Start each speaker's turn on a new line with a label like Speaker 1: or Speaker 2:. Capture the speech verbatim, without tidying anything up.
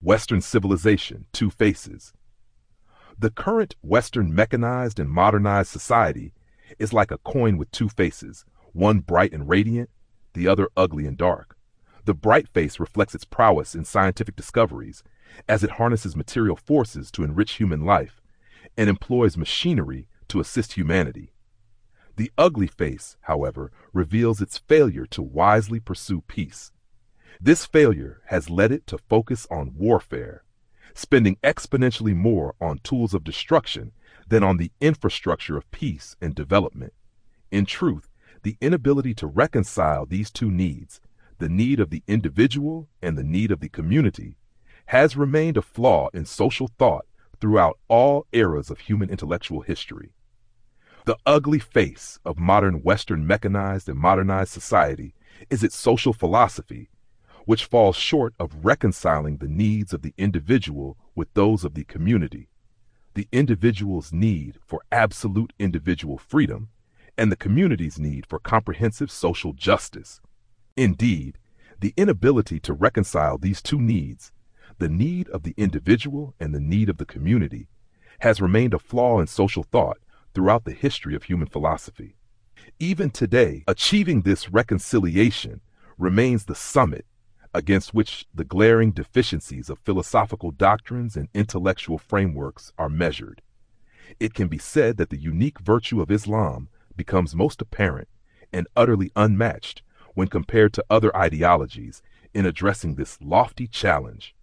Speaker 1: Western civilization, two faces. The current Western mechanized and modernized society is like a coin with two faces, one bright and radiant, the other ugly and dark. The bright face reflects its prowess in scientific discoveries as it harnesses material forces to enrich human life and employs machinery to assist humanity. The ugly face, however, reveals its failure to wisely pursue peace. This failure has led it to focus on warfare, spending exponentially more on tools of destruction than on the infrastructure of peace and development. In truth, the inability to reconcile these two needs, the need of the individual and the need of the community, has remained a flaw in social thought throughout all eras of human intellectual history. The ugly face of modern Western mechanized and modernized society is its social philosophy, which falls short of reconciling the needs of the individual with those of the community, the individual's need for absolute individual freedom, and the community's need for comprehensive social justice. Indeed, the inability to reconcile these two needs, the need of the individual and the need of the community, has remained a flaw in social thought throughout the history of human philosophy. Even today, achieving this reconciliation remains the summit against which the glaring deficiencies of philosophical doctrines and intellectual frameworks are measured. It can be said that the unique virtue of Islam becomes most apparent and utterly unmatched when compared to other ideologies in addressing this lofty challenge.